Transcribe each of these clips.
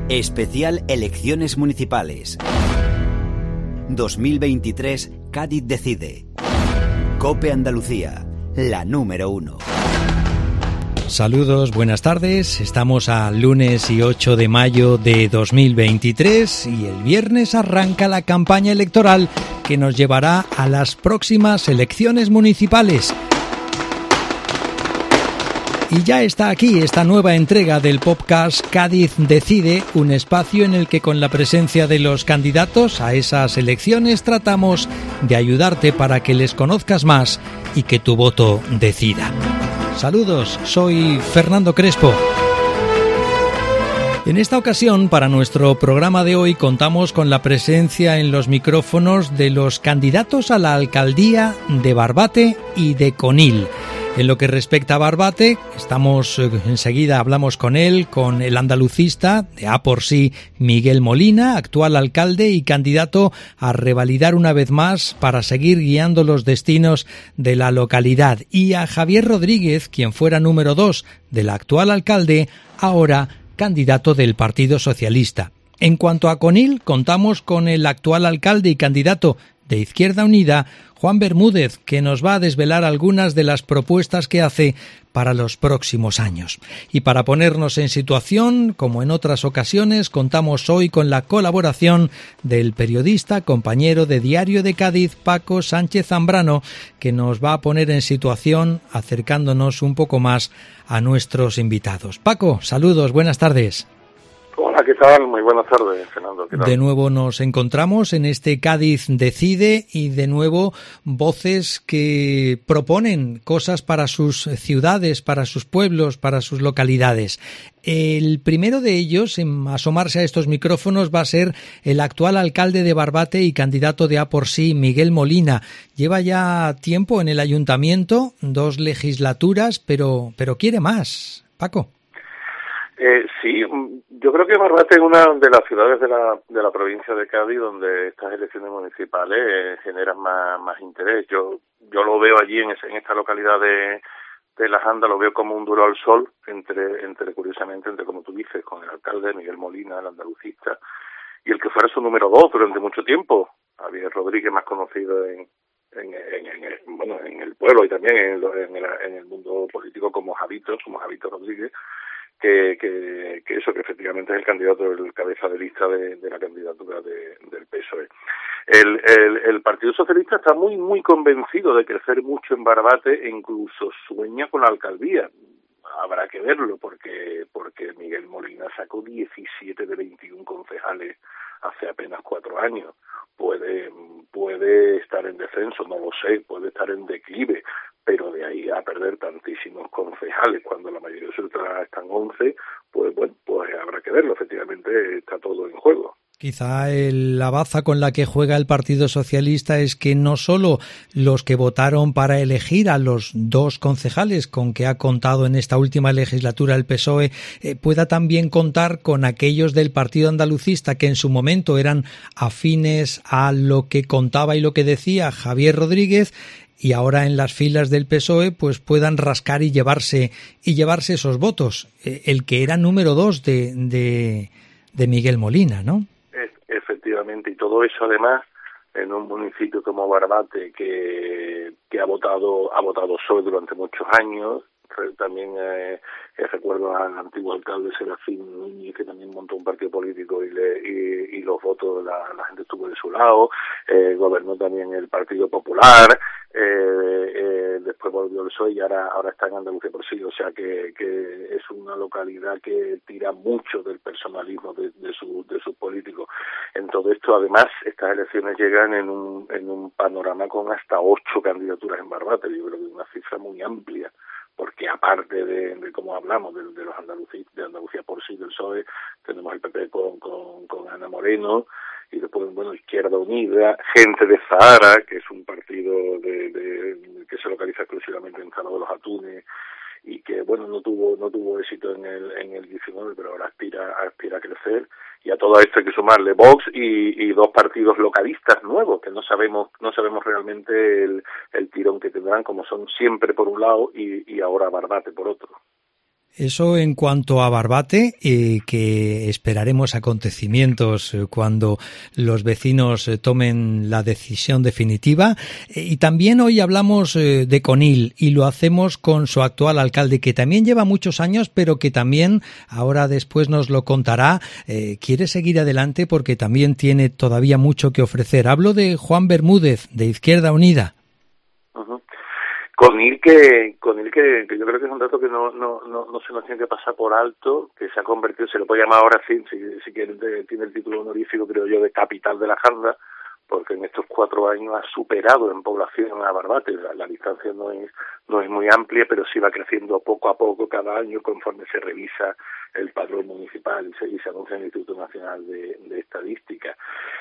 Especial Elecciones Municipales. 2023, Cádiz decide. COPE Andalucía, la número 1. Saludos, buenas tardes. Estamos a lunes y 8 de mayo de 2023 y el viernes arranca la campaña electoral que nos llevará a las próximas elecciones municipales. Y ya está aquí esta nueva entrega del podcast Cádiz decide, un espacio en el que con la presencia de los candidatos a esas elecciones tratamos de ayudarte para que les conozcas más y que tu voto decida. Saludos, soy Fernando Crespo. En esta ocasión, para nuestro programa de hoy, contamos con la presencia en los micrófonos de los candidatos a la alcaldía de Barbate y de Conil. En lo que respecta a Barbate, enseguida hablamos con él, con el andalucista de A por sí, Miguel Molina, actual alcalde y candidato a revalidar una vez más para seguir guiando los destinos de la localidad, y a Javier Rodríguez, quien fuera número 2 del actual alcalde, ahora candidato del Partido Socialista. En cuanto a Conil, contamos con el actual alcalde y candidato de Izquierda Unida, Juan Bermúdez, que nos va a desvelar algunas de las propuestas que hace para los próximos años. Y para ponernos en situación, como en otras ocasiones, contamos hoy con la colaboración del periodista, compañero de Diario de Cádiz, Paco Sánchez Zambrano, que nos va a poner en situación acercándonos un poco más a nuestros invitados. Paco, saludos, buenas tardes. Hola, ¿qué tal? Muy buenas tardes, Fernando. ¿Qué tal? De nuevo nos encontramos en este Cádiz decide y de nuevo voces que proponen cosas para sus ciudades, para sus pueblos, para sus localidades. El primero de ellos en asomarse a estos micrófonos va a ser el actual alcalde de Barbate y candidato de A por sí, Miguel Molina. Lleva ya tiempo en el ayuntamiento, 2 legislaturas, pero quiere más. Paco. Sí, yo creo que Barbate es una de las ciudades de la provincia de Cádiz donde estas elecciones municipales generan más interés. Yo lo veo allí en esta localidad de Las Andas, lo veo como un duro al sol curiosamente, como tú dices, con el alcalde Miguel Molina, el andalucista, y el que fuera su número 2 durante mucho tiempo, Javier Rodríguez, más conocido en el pueblo y también en el mundo político como Javito Rodríguez, que efectivamente es el candidato, el cabeza de lista de la candidatura del PSOE. El Partido Socialista está muy, muy convencido de crecer mucho en Barbate e incluso sueña con la alcaldía. Habrá que verlo porque Miguel Molina sacó 17 de 21 concejales hace apenas 4 años. Puede estar en descenso, no lo sé, puede estar en declive, pero de ahí a perder tantísimos concejales cuando la mayoría de sus están 11, pues habrá que verlo. Efectivamente está todo en juego. Quizá la baza con la que juega el Partido Socialista es que no solo los que votaron para elegir a los 2 concejales con que ha contado en esta última legislatura el PSOE, pueda también contar con aquellos del Partido Andalucista que en su momento eran afines a lo que contaba y lo que decía Javier Rodríguez, y ahora en las filas del PSOE pues puedan rascar y llevarse esos votos. El que era número 2 de Miguel Molina, ¿no? Efectivamente, y todo eso además en un municipio como Barbate que ha votado PSOE durante muchos años. También recuerdo al antiguo alcalde Serafín Núñez, que también montó un partido político y los votos, la gente estuvo de su lado. Gobernó también el Partido Popular, después volvió el PSOE y ahora está en Andalucía por sí. O sea que es una localidad que tira mucho del personalismo de sus políticos. En todo esto, además, estas elecciones llegan en un panorama con hasta 8 candidaturas en Barbate. Yo creo que es una cifra muy amplia, porque aparte de cómo hablamos de los andalucistas, de Andalucía por sí, del PSOE, tenemos el PP con Ana Moreno, y después, Izquierda Unida, Gente de Zahara, que es un partido que se localiza exclusivamente en Cala de los Atunes, y que no tuvo éxito en el 19, pero ahora aspira a crecer. Y a todo esto hay que sumarle Vox y 2 partidos localistas nuevos que no sabemos realmente el tirón que tendrán, como son Siempre por un lado y ahora Barbate por otro. Eso en cuanto a Barbate, que esperaremos acontecimientos cuando los vecinos tomen la decisión definitiva. Y también hoy hablamos de Conil y lo hacemos con su actual alcalde, que también lleva muchos años, pero que también, ahora después nos lo contará, quiere seguir adelante porque también tiene todavía mucho que ofrecer. Hablo de Juan Bermúdez, de Izquierda Unida. Conil que yo creo que es un dato que no se nos tiene que pasar por alto, que se ha convertido, se le puede llamar ahora si quieren, tiene el título honorífico, creo yo, de capital de la Janda, porque en estos 4 años ha superado en población a Barbate. La distancia no es muy amplia, pero sí va creciendo poco a poco cada año conforme se revisa el padrón municipal y se anuncia en el Instituto Nacional de Estadística.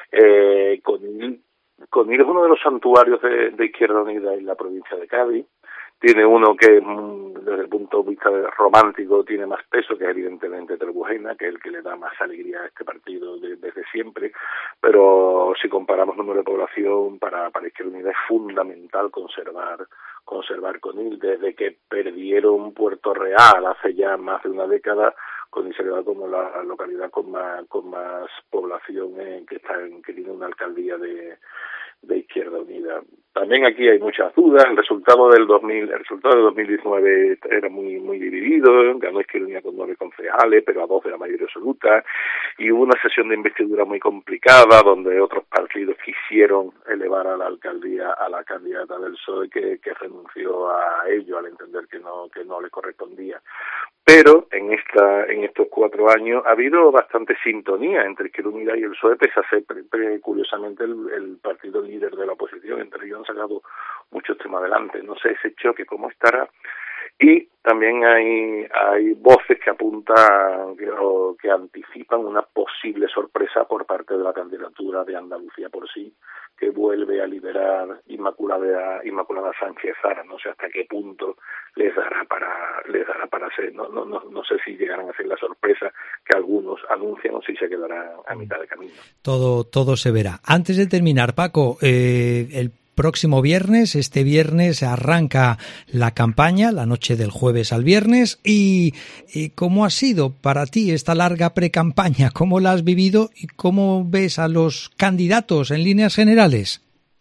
Conil es uno de los santuarios de Izquierda Unida en la provincia de Cádiz. Tiene uno que, desde el punto de vista romántico, tiene más peso, que es evidentemente Trebujena, que es el que le da más alegría a este partido desde siempre. Pero si comparamos número de población, para Izquierda Unida es fundamental conservar Conil. Desde que perdieron Puerto Real hace ya más de una década, Conil se queda como la localidad con más población que tiene una alcaldía de Izquierda Unida. También aquí hay muchas dudas. El resultado de 2019 era muy dividido. Ganó Izquierda Unida con 9 concejales, pero a 2 de la mayoría absoluta. Y hubo una sesión de investidura muy complicada, donde otros partidos quisieron elevar a la alcaldía a la candidata del PSOE, que renunció a ello al entender que no le correspondía. Pero en estos 4 años ha habido bastante sintonía entre Izquierda Unida y el PSOE, pese a ser curiosamente el partido líder de la oposición. Entre ellos han sacado muchos temas adelante. No sé ese choque cómo estará. Y también hay voces que apuntan que anticipan una posible sorpresa por parte de la candidatura de Andalucía por sí, que vuelve a liderar Inmaculada Sánchez Zara. No sé hasta qué punto les dará para ser, no sé si llegarán a ser la sorpresa que algunos anuncian o si se quedará a mitad de camino. Todo se verá. Antes de terminar, Paco, el próximo viernes, este viernes arranca la campaña, la noche del jueves al viernes. ¿Y cómo ha sido para ti esta larga precampaña? ¿Cómo la has vivido y cómo ves a los candidatos en líneas generales?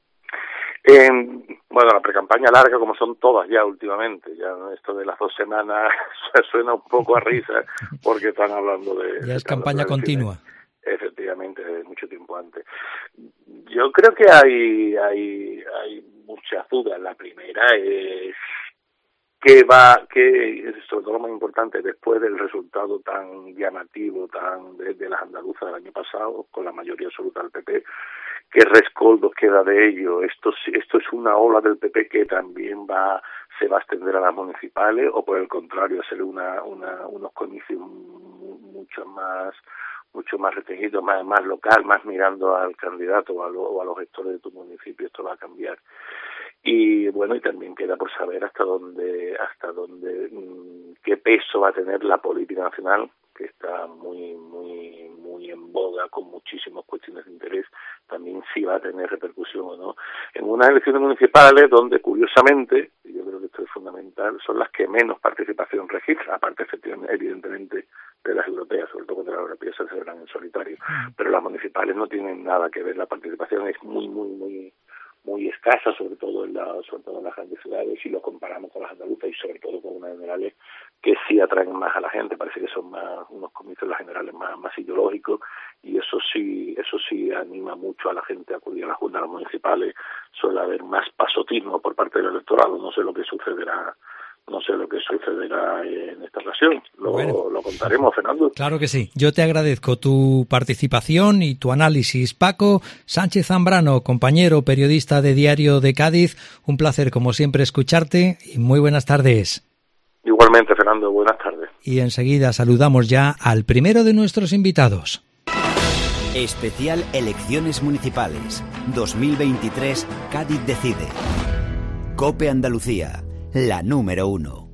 Bueno, la precampaña larga, como son todas ya últimamente, ya esto de las 2 semanas suena un poco a risa, porque están hablando de... Ya es campaña continua. Efectivamente, desde mucho tiempo antes. Yo creo que hay muchas dudas. La primera es que sobre todo lo más importante, después del resultado tan llamativo de las andaluzas del año pasado, con la mayoría absoluta del PP, ¿qué rescoldos queda de ello? Esto es una ola del PP que también se va a extender a las municipales, o por el contrario, hacer unos comicios mucho más restringidos, más local, más mirando al candidato o a los gestores de tu municipio. Esto va a cambiar. Y bueno, y también queda por saber hasta dónde qué peso va a tener la política nacional, que está muy en boga, con muchísimas cuestiones de interés. También si va a tener repercusión o no en unas elecciones municipales donde, curiosamente, y yo creo que esto es fundamental, son las que menos participación registran, aparte evidentemente de las europeas, sobre todo cuando las europeas se celebran en solitario. Pero las municipales no tienen nada que ver. La participación es muy escasa, sobre todo en las grandes ciudades, si lo comparamos con las andaluzas y sobre todo con unas generales que sí atraen más a la gente. Parece que son más unos comicios las generales más ideológicos, y eso sí anima mucho a la gente a acudir a las juntas municipales. Suele haber más pasotismo por parte del electorado. No sé lo que sucederá en esta ocasión. Lo contaremos, Fernando. Claro que sí. Yo te agradezco tu participación y tu análisis. Paco Sánchez Zambrano, compañero periodista de Diario de Cádiz, un placer como siempre escucharte y muy buenas tardes. Igualmente, Fernando, buenas tardes. Y enseguida saludamos ya al primero de nuestros invitados. Especial Elecciones Municipales 2023, Cádiz decide. COPE Andalucía, la número 1.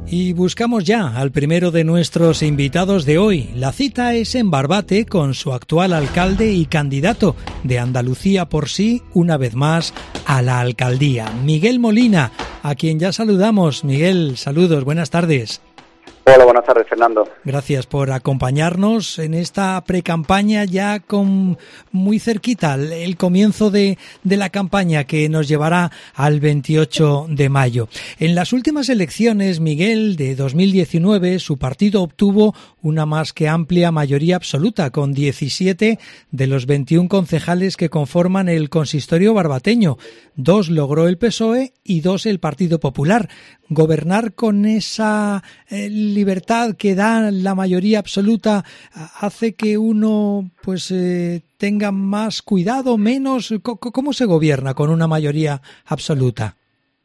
Y buscamos ya al primero de nuestros invitados de hoy. La cita es en Barbate con su actual alcalde y candidato de Andalucía por sí, una vez más, a la alcaldía, Miguel Molina, a quien ya saludamos. Miguel, saludos, buenas tardes. Hola, buenas tardes, Fernando. Gracias por acompañarnos en esta precampaña ya con muy cerquita el comienzo de la campaña que nos llevará al 28 de mayo. En las últimas elecciones, Miguel, de 2019, su partido obtuvo una más que amplia mayoría absoluta, con 17 de los 21 concejales que conforman el consistorio barbateño. 2 logró el PSOE y 2 el Partido Popular. Gobernar con esa libertad que da la mayoría absoluta hace que uno tenga más cuidado, menos. ¿Cómo se gobierna con una mayoría absoluta?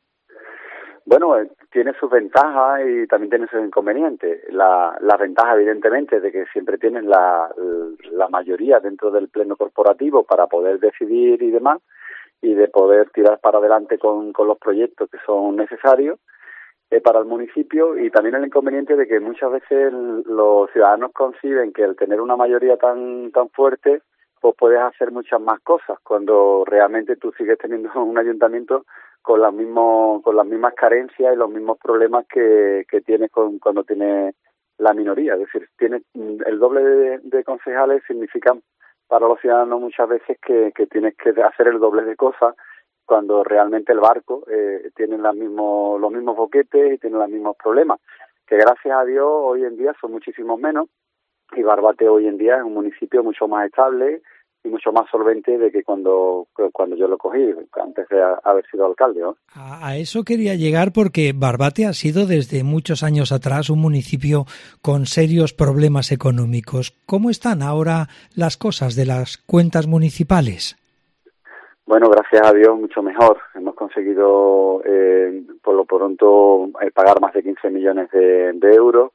Bueno, tiene sus ventajas y también tiene sus inconvenientes. La ventaja, evidentemente, es de que siempre tienes la mayoría dentro del pleno corporativo para poder decidir y demás, y de poder tirar para adelante con los proyectos que son necesarios para el municipio. Y también el inconveniente de que muchas veces los ciudadanos conciben que al tener una mayoría tan fuerte, pues puedes hacer muchas más cosas, cuando realmente tú sigues teniendo un ayuntamiento con las mismas carencias y los mismos problemas que tienes cuando tienes la minoría. Es decir, tienes el doble de concejales, significan para los ciudadanos muchas veces que tienes que hacer el doble de cosas, cuando realmente el barco tiene los mismos boquetes y tiene los mismos problemas, que gracias a Dios hoy en día son muchísimos menos, y Barbate hoy en día es un municipio mucho más estable y mucho más solvente de que cuando yo lo cogí, antes de haber sido alcalde, ¿no? A eso quería llegar, porque Barbate ha sido desde muchos años atrás un municipio con serios problemas económicos. ¿Cómo están ahora las cosas de las cuentas municipales? Bueno, gracias a Dios, mucho mejor. Hemos conseguido, por lo pronto, pagar más de 15 millones de euros.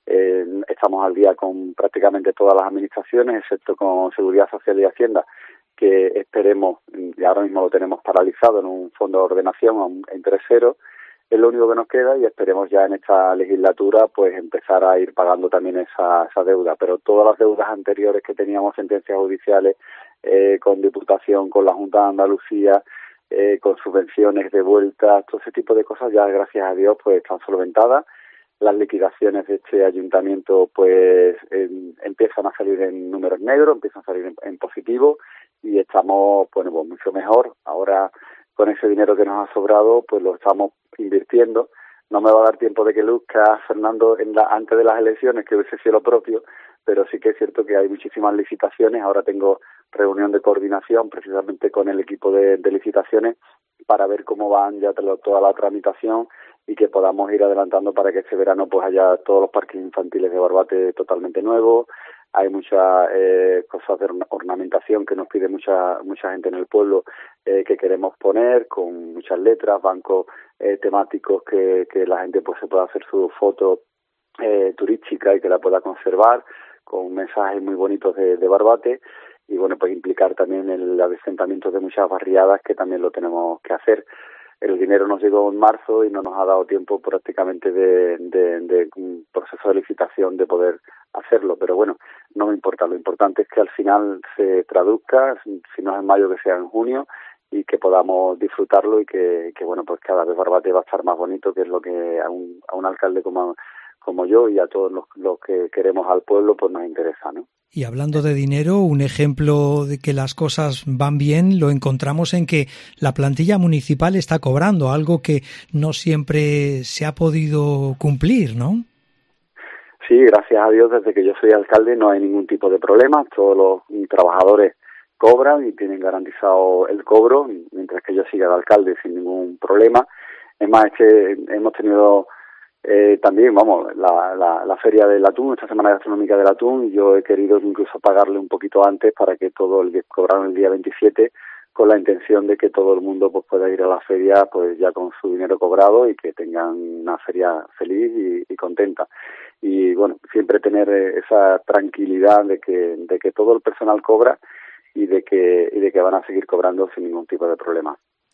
Estamos al día con prácticamente todas las administraciones, excepto con Seguridad Social y Hacienda, que esperemos, y ahora mismo lo tenemos paralizado en un fondo de ordenación en 3-0, es lo único que nos queda, y esperemos ya en esta legislatura pues empezar a ir pagando también esa deuda. Pero todas las deudas anteriores que teníamos, sentencias judiciales, con Diputación, con la Junta de Andalucía, con subvenciones de vuelta, todo ese tipo de cosas ya, gracias a Dios, pues están solventadas. Las liquidaciones de este ayuntamiento pues empiezan a salir en números negros, empiezan a salir en positivo, y estamos pues mucho mejor. Ahora, con ese dinero que nos ha sobrado, pues lo estamos invirtiendo. No me va a dar tiempo de que luzca, Fernando, antes de las elecciones, que hubiese sido lo propio, pero sí que es cierto que hay muchísimas licitaciones. Ahora tengo reunión de coordinación precisamente con el equipo de licitaciones para ver cómo van ya toda la tramitación, y que podamos ir adelantando para que este verano pues haya todos los parques infantiles de Barbate totalmente nuevos. Hay muchas cosas de ornamentación que nos pide mucha gente en el pueblo, que queremos poner, con muchas letras, bancos temáticos que la gente pues se pueda hacer su foto turística y que la pueda conservar, con mensajes muy bonitos de Barbate. Y bueno, pues implicar también el adesentamiento de muchas barriadas, que también lo tenemos que hacer. El dinero nos llegó en marzo y no nos ha dado tiempo prácticamente de un proceso de licitación de poder hacerlo, pero bueno, no me importa. Lo importante es que al final se traduzca, si no es en mayo, que sea en junio, y que podamos disfrutarlo, y que bueno, pues cada vez Barbate va a estar más bonito, que es lo que a un alcalde como yo y a todos los que queremos al pueblo pues nos interesa, ¿no? Y hablando de dinero, un ejemplo de que las cosas van bien lo encontramos en que la plantilla municipal está cobrando, algo que no siempre se ha podido cumplir, ¿no? Sí, gracias a Dios, desde que yo soy alcalde no hay ningún tipo de problema. Todos los trabajadores cobran y tienen garantizado el cobro, mientras que yo siga de alcalde sin ningún problema. Es más, es que hemos tenido también, la feria del atún, esta semana gastronómica del atún, y yo he querido incluso pagarle un poquito antes para que todo el que cobraron el día 27, con la intención de que todo el mundo pues pueda ir a la feria pues ya con su dinero cobrado, y que tengan una feria feliz y contenta. Y bueno, siempre tener esa tranquilidad de que todo el personal cobra, y de que van a seguir cobrando sin ningún tipo de problema.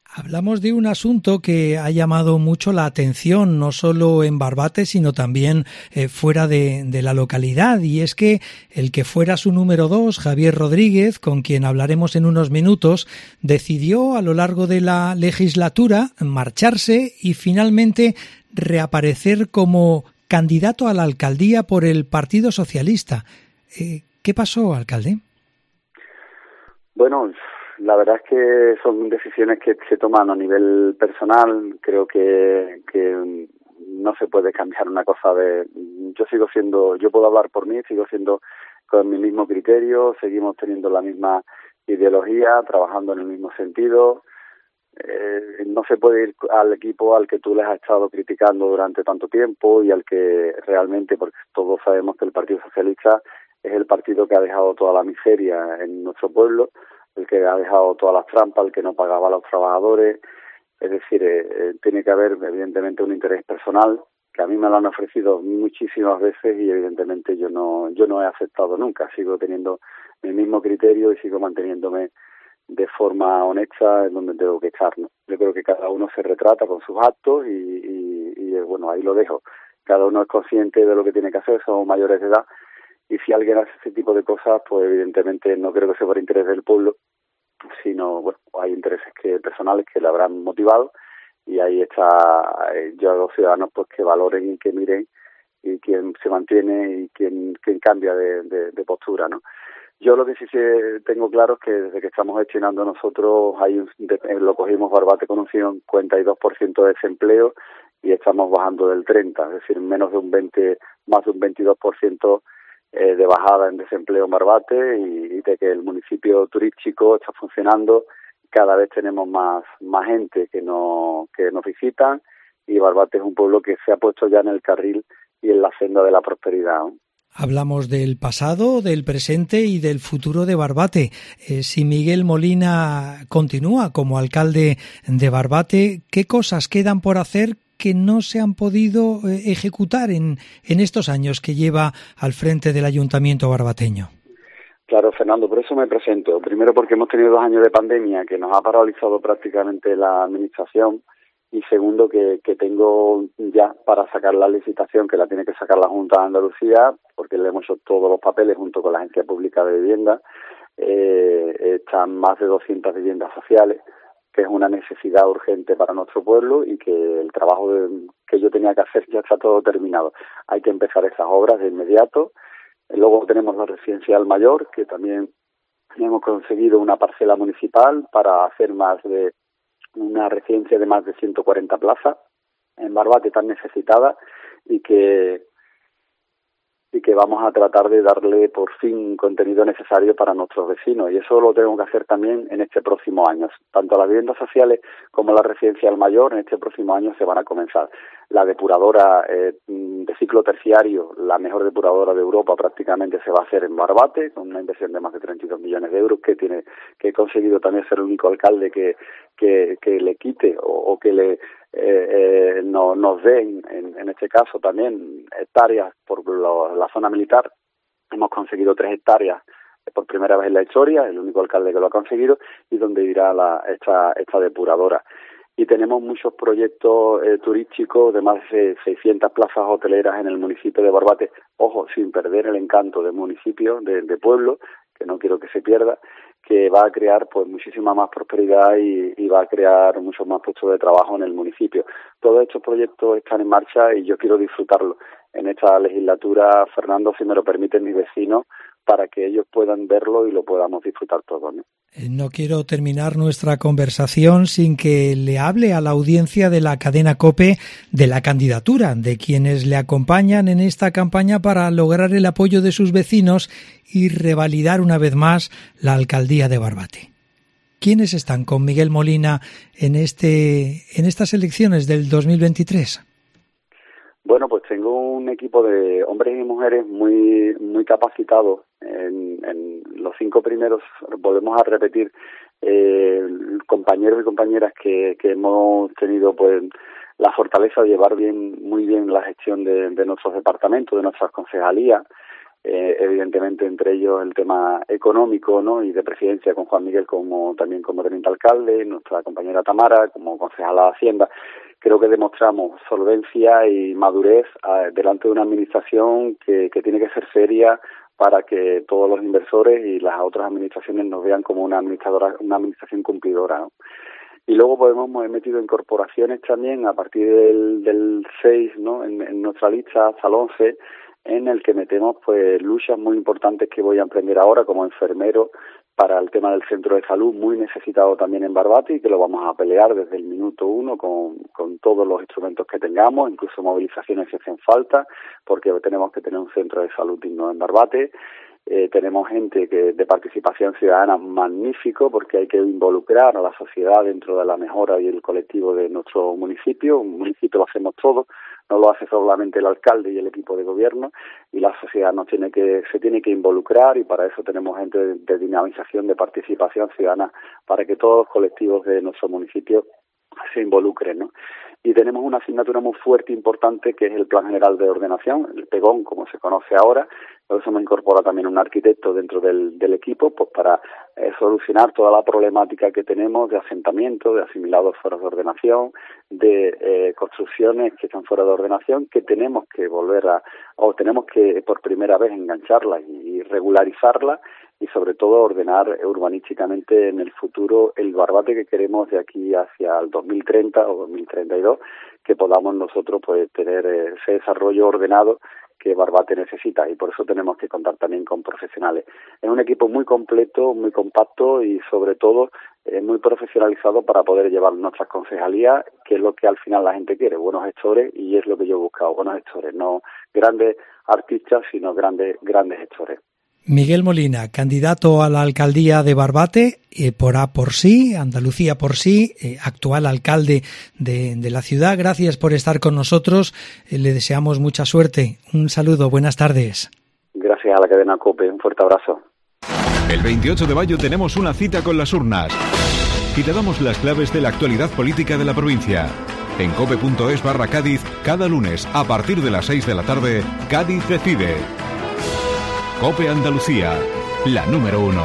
Hablamos de un asunto que ha llamado mucho la atención, no solo en Barbate, sino también fuera de la localidad, y es que el que fuera su número 2, Javier Rodríguez, con quien hablaremos en unos minutos, decidió a lo largo de la legislatura marcharse y finalmente reaparecer como candidato a la alcaldía por el Partido Socialista. ¿Qué pasó, alcalde? Bueno, la verdad es que son decisiones que se toman a nivel personal. Creo que no se puede cambiar una cosa yo puedo hablar por mí, sigo siendo con mi mismo criterio, seguimos teniendo la misma ideología, trabajando en el mismo sentido. No se puede ir al equipo al que tú les has estado criticando durante tanto tiempo y al que realmente, porque todos sabemos que el Partido Socialista es el partido que ha dejado toda la miseria en nuestro pueblo, el que ha dejado todas las trampas, el que no pagaba a los trabajadores. Es decir, tiene que haber evidentemente un interés personal, que a mí me lo han ofrecido muchísimas veces y evidentemente yo no he aceptado nunca. Sigo teniendo mi mismo criterio y sigo manteniéndome de forma honesta en donde tengo que estar, ¿no? Yo creo que cada uno se retrata con sus actos y bueno, ahí lo dejo. Cada uno es consciente de lo que tiene que hacer, somos mayores de edad, y si alguien hace ese tipo de cosas, pues evidentemente no creo que sea por interés del pueblo, sino, bueno, hay intereses personales que le habrán motivado, y ahí está, yo a los ciudadanos pues que valoren y que miren y quién se mantiene y quién cambia de postura, ¿no? Yo lo que sí tengo claro es que desde que estamos gestionando nosotros lo cogimos Barbate con un 52% de desempleo y estamos bajando del 30%, es decir, más de un 22% de bajada en desempleo en Barbate, y de que el municipio turístico está funcionando. Cada vez tenemos más gente que nos visitan, y Barbate es un pueblo que se ha puesto ya en el carril y en la senda de la prosperidad, ¿no? Hablamos del pasado, del presente y del futuro de Barbate. Si Miguel Molina continúa como alcalde de Barbate, ¿qué cosas quedan por hacer que no se han podido ejecutar en estos años que lleva al frente del ayuntamiento barbateño? Claro, Fernando, por eso me presento. Primero porque hemos tenido 2 años de pandemia que nos ha paralizado prácticamente la administración, y segundo que tengo ya para sacar la licitación, que la tiene que sacar la Junta de Andalucía, porque le hemos hecho todos los papeles junto con la Agencia Pública de Vivienda. Están más de 200 viviendas sociales, que es una necesidad urgente para nuestro pueblo, y que el trabajo que yo tenía que hacer ya está todo terminado. Hay que empezar esas obras de inmediato. Luego tenemos la residencial mayor, que también hemos conseguido una parcela municipal para hacer una residencia de más de 140 plazas en Barbate, tan necesitada, y que vamos a tratar de darle por fin contenido necesario para nuestros vecinos, y eso lo tengo que hacer también en este próximo año. Tanto las viviendas sociales como la residencial mayor en este próximo año se van a comenzar. La depuradora de ciclo terciario, la mejor depuradora de Europa, prácticamente se va a hacer en Barbate, con una inversión de más de 32 millones de euros, que he conseguido también ser el único alcalde que le quite o que nos den, en este caso también, hectáreas por la zona militar. Hemos conseguido 3 hectáreas por primera vez en la historia, el único alcalde que lo ha conseguido, y donde irá esta depuradora. Y tenemos muchos proyectos turísticos de más de 600 plazas hoteleras en el municipio de Barbate, ojo, sin perder el encanto de municipio, de pueblo, que no quiero que se pierda, que va a crear pues muchísima más prosperidad y va a crear muchos más puestos de trabajo en el municipio. Todos estos proyectos están en marcha y yo quiero disfrutarlo en esta legislatura, Fernando, si me lo permiten mis vecinos, para que ellos puedan verlo y lo podamos disfrutar todos, ¿no? No quiero terminar nuestra conversación sin que le hable a la audiencia de la cadena COPE de la candidatura, de quienes le acompañan en esta campaña para lograr el apoyo de sus vecinos y revalidar una vez más la alcaldía de Barbate. ¿Quiénes están con Miguel Molina en estas elecciones del 2023? Bueno, pues tengo un equipo de hombres y mujeres muy capacitados. En los 5 primeros volvemos a repetir compañeros y compañeras que hemos tenido pues la fortaleza de llevar muy bien la gestión de nuestros departamentos, de nuestras concejalías, evidentemente entre ellos el tema económico, ¿no? Y de presidencia con Juan Miguel también como teniente alcalde, nuestra compañera Tamara como concejala de Hacienda. Creo que demostramos solvencia y madurez delante de una administración que tiene que ser seria para que todos los inversores y las otras administraciones nos vean como una administración cumplidora, ¿no? Y luego pues hemos metido incorporaciones también a partir del 6, ¿no? En nuestra lista hasta el 11, en el que metemos pues luchas muy importantes que voy a emprender ahora como enfermero para el tema del centro de salud, muy necesitado también en Barbate, y que lo vamos a pelear desde el minuto 1 con todos los instrumentos que tengamos, incluso movilizaciones si hacen falta, porque tenemos que tener un centro de salud digno en Barbate. Tenemos gente de participación ciudadana magnífico, porque hay que involucrar a la sociedad dentro de la mejora y el colectivo de nuestro municipio. Un municipio lo hacemos todos, no lo hace solamente el alcalde y el equipo de gobierno, y la sociedad se tiene que involucrar, y para eso tenemos gente de dinamización, de participación ciudadana, para que todos los colectivos de nuestro municipio se involucren, ¿no? Y tenemos una asignatura muy fuerte e importante, que es el Plan General de Ordenación, el PEGON, como se conoce ahora. Por eso hemos incorporado también un arquitecto dentro del equipo, pues para solucionar toda la problemática que tenemos de asentamiento, de asimilados fuera de ordenación, de construcciones que están fuera de ordenación, que tenemos que tenemos que por primera vez engancharlas y regularizarlas, y sobre todo ordenar urbanísticamente en el futuro el Barbate que queremos de aquí hacia el 2030 o 2032, que podamos nosotros pues tener ese desarrollo ordenado que Barbate necesita, y por eso tenemos que contar también con profesionales. Es un equipo muy completo, muy compacto y sobre todo muy profesionalizado para poder llevar nuestras concejalías, que es lo que al final la gente quiere, buenos gestores, y es lo que yo he buscado, buenos gestores, no grandes artistas, sino grandes gestores. Miguel Molina, candidato a la alcaldía de Barbate, por A por sí, Andalucía por sí, actual alcalde de la ciudad. Gracias por estar con nosotros. Le deseamos mucha suerte. Un saludo, buenas tardes. Gracias a la cadena COPE, un fuerte abrazo. El 28 de mayo tenemos una cita con las urnas y te damos las claves de la actualidad política de la provincia. En cope.es/Cádiz, cada lunes a partir de las 6 de la tarde, Cádiz decide. COPE Andalucía, la número 1.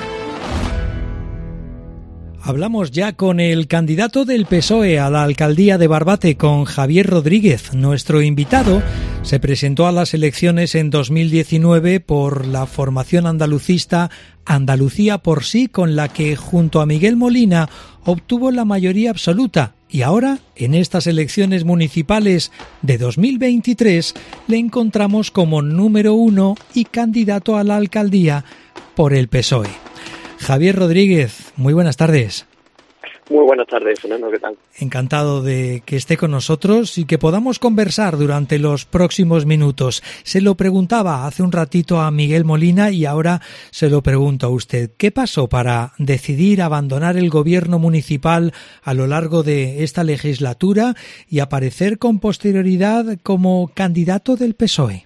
Hablamos ya con el candidato del PSOE a la alcaldía de Barbate, con Javier Rodríguez. Nuestro invitado se presentó a las elecciones en 2019 por la formación andalucista Andalucía por sí, con la que junto a Miguel Molina obtuvo la mayoría absoluta. Y ahora, en estas elecciones municipales de 2023, le encontramos como número 1 y candidato a la alcaldía por el PSOE. Javier Rodríguez, muy buenas tardes. Muy buenas tardes, Fernando, ¿qué tal? Encantado de que esté con nosotros y que podamos conversar durante los próximos minutos. Se lo preguntaba hace un ratito a Miguel Molina y ahora se lo pregunto a usted. ¿Qué pasó para decidir abandonar el gobierno municipal a lo largo de esta legislatura y aparecer con posterioridad como candidato del PSOE?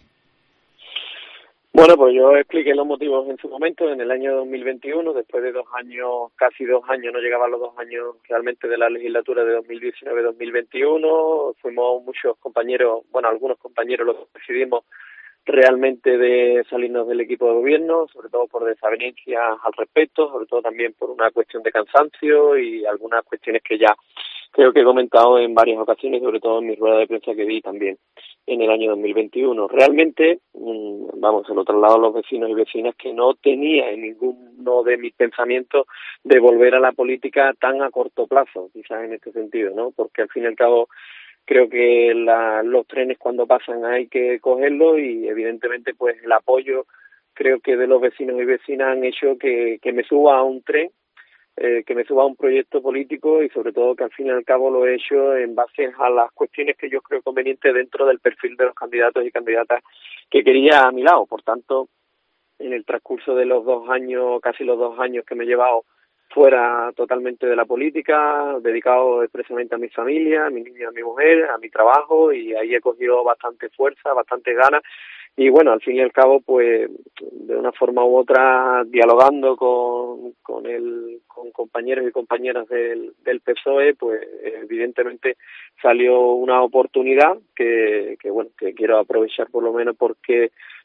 Bueno, pues yo expliqué los motivos en su momento, en el año 2021, después de casi 2 años, no llegaban los 2 años realmente de la legislatura de 2019-2021, fuimos muchos compañeros, algunos compañeros los que decidimos realmente de salirnos del equipo de gobierno, sobre todo por desavenencias al respecto, sobre todo también por una cuestión de cansancio y algunas cuestiones que ya creo que he comentado en varias ocasiones, sobre todo en mi rueda de prensa que di también en el año 2021. Realmente, se lo traslado a los vecinos y vecinas, que no tenía en ninguno de mis pensamientos de volver a la política tan a corto plazo, quizás en este sentido, ¿no? Porque al fin y al cabo creo que los trenes cuando pasan hay que cogerlos, y evidentemente pues el apoyo creo que de los vecinos y vecinas han hecho que me suba a un tren, que me suba a un proyecto político, y sobre todo que al fin y al cabo lo he hecho en base a las cuestiones que yo creo convenientes dentro del perfil de los candidatos y candidatas que quería a mi lado. Por tanto, en el transcurso de los 2 años, casi los 2 años que me he llevado fuera totalmente de la política, dedicado expresamente a mi familia, a mi niña, a mi mujer, a mi trabajo, y ahí he cogido bastante fuerza, bastante ganas. Y bueno, al fin y al cabo, pues de una forma u otra, dialogando con compañeros y compañeras del PSOE, pues evidentemente salió una oportunidad que quiero aprovechar, por lo menos porque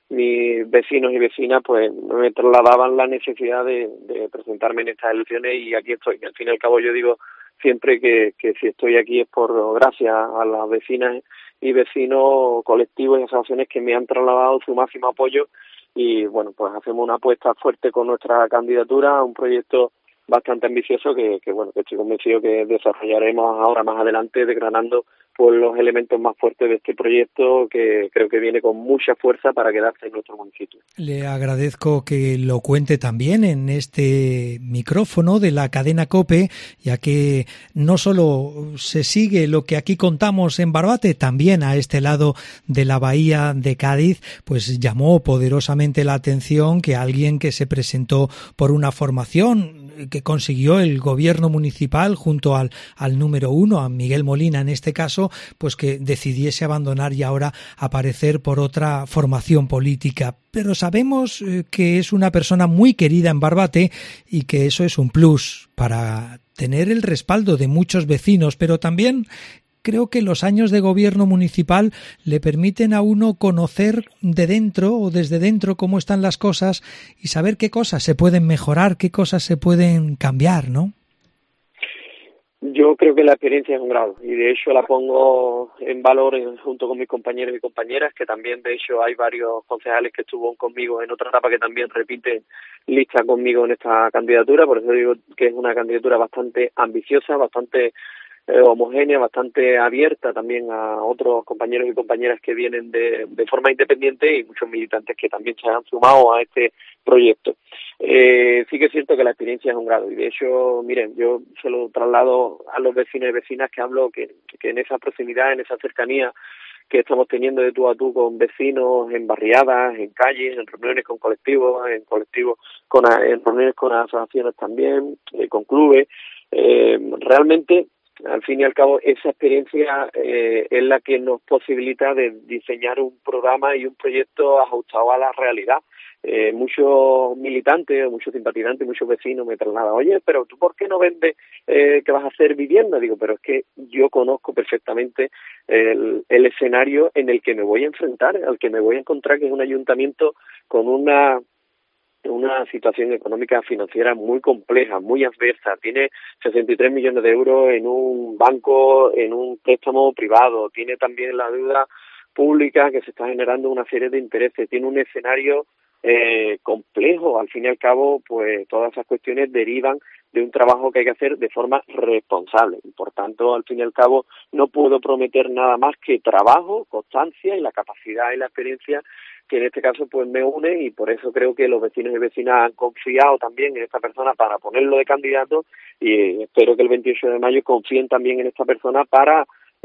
mis vecinos y vecinas pues me trasladaban la necesidad de presentarme en estas elecciones, y aquí estoy. Al fin y al cabo yo digo siempre que si estoy aquí es por gracias a las vecinas y vecinos, colectivos y asociaciones que me han trasladado su máximo apoyo, y bueno, pues hacemos una apuesta fuerte con nuestra candidatura a un proyecto bastante ambicioso que bueno, que estoy convencido que desarrollaremos ahora más adelante, desgranando pues los elementos más fuertes de este proyecto, que creo que viene con mucha fuerza para quedarse en nuestro municipio. Le agradezco que lo cuente también en este micrófono de la cadena COPE, ya que no solo se sigue lo que aquí contamos en Barbate, también a este lado de la bahía de Cádiz, pues llamó poderosamente la atención que alguien que se presentó por una formación que consiguió el gobierno municipal junto al número 1, a Miguel Molina en este caso, pues que decidiese abandonar y ahora aparecer por otra formación política. Pero sabemos que es una persona muy querida en Barbate y que eso es un plus para tener el respaldo de muchos vecinos, pero también creo que los años de gobierno municipal le permiten a uno conocer de dentro o desde dentro cómo están las cosas y saber qué cosas se pueden mejorar, qué cosas se pueden cambiar, ¿no? Yo creo que la experiencia es un grado, y de hecho la pongo en valor junto con mis compañeros y compañeras, que también de hecho hay varios concejales que estuvieron conmigo en otra etapa que también repiten lista conmigo en esta candidatura. Por eso digo que es una candidatura bastante ambiciosa, bastante homogénea, bastante abierta también a otros compañeros y compañeras que vienen de forma independiente, y muchos militantes que también se han sumado a este proyecto. Sí que es cierto que la experiencia es un grado, y de hecho, miren, yo se lo traslado a los vecinos y vecinas que hablo, que en esa proximidad, en esa cercanía que estamos teniendo de tú a tú con vecinos, en barriadas, en calles, en reuniones con colectivos, en reuniones con asociaciones también, con clubes, realmente, al fin y al cabo, esa experiencia es la que nos posibilita de diseñar un programa y un proyecto ajustado a la realidad. Muchos militantes, muchos simpatizantes, muchos vecinos me trasladan: oye, pero ¿tú por qué no vendes que vas a hacer vivienda? Digo, pero es que yo conozco perfectamente el escenario en el que me voy a enfrentar, al que me voy a encontrar, que es un ayuntamiento con una situación económica financiera muy compleja, muy adversa. Tiene 63 millones de euros en un banco, en un préstamo privado. Tiene también la deuda pública, que se está generando una serie de intereses. Tiene un escenario complejo. Al fin y al cabo, pues todas esas cuestiones derivan de un trabajo que hay que hacer de forma responsable. Y por tanto, al fin y al cabo, no puedo prometer nada más que trabajo, constancia y la capacidad y la experiencia que en este caso pues me une, y por eso creo que los vecinos y vecinas han confiado también en esta persona para ponerlo de candidato, y espero que el 28 de mayo confíen también en esta persona para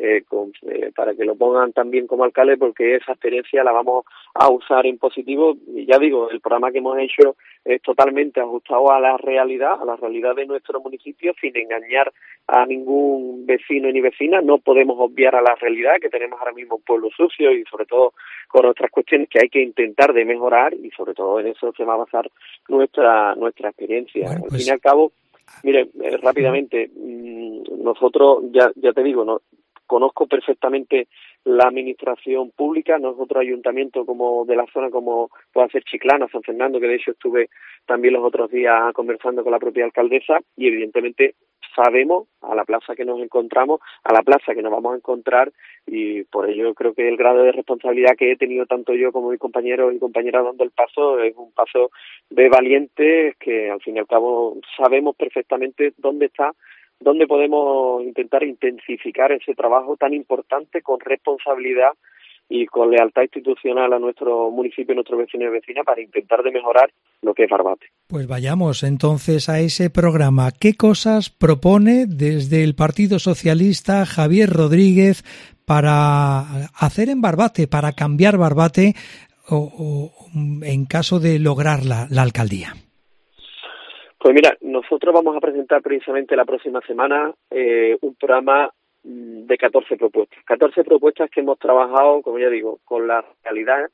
que lo pongan también como alcalde, porque esa experiencia la vamos a usar en positivo. Y ya digo, el programa que hemos hecho es totalmente ajustado a la realidad de nuestro municipio, sin engañar a ningún vecino ni vecina. No podemos obviar a la realidad, que tenemos ahora mismo un pueblo sucio, y sobre todo con otras cuestiones que hay que intentar de mejorar, y sobre todo en eso se va a basar nuestra experiencia. Bueno, pues, al fin y al cabo, mire, rápidamente, nosotros, ya te digo, no conozco perfectamente la administración pública. Nosotros, ayuntamiento como de la zona, como puede ser Chiclana, San Fernando, que de hecho estuve también los otros días conversando con la propia alcaldesa, y evidentemente sabemos a la plaza que nos encontramos, a la plaza que nos vamos a encontrar, y por ello creo que el grado de responsabilidad que he tenido tanto yo como mis compañeros y compañeras dando el paso es un paso de valientes, que al fin y al cabo sabemos perfectamente dónde podemos intentar intensificar ese trabajo tan importante, con responsabilidad y con lealtad institucional a nuestro municipio, a nuestros vecinos y vecinas, para intentar de mejorar lo que es Barbate. Pues vayamos entonces a ese programa. ¿Qué cosas propone desde el Partido Socialista Javier Rodríguez para hacer en Barbate, para cambiar Barbate, o en caso de lograr la alcaldía? Pues mira, nosotros vamos a presentar precisamente la próxima semana un programa de 14 propuestas. 14 propuestas que hemos trabajado, como ya digo, con la realidad,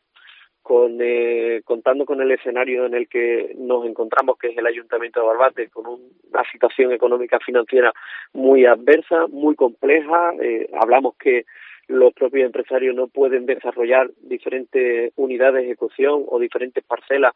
contando con el escenario en el que nos encontramos, que es el Ayuntamiento de Barbate, con una situación económica financiera muy adversa, muy compleja. Hablamos que los propios empresarios no pueden desarrollar diferentes unidades de ejecución o diferentes parcelas,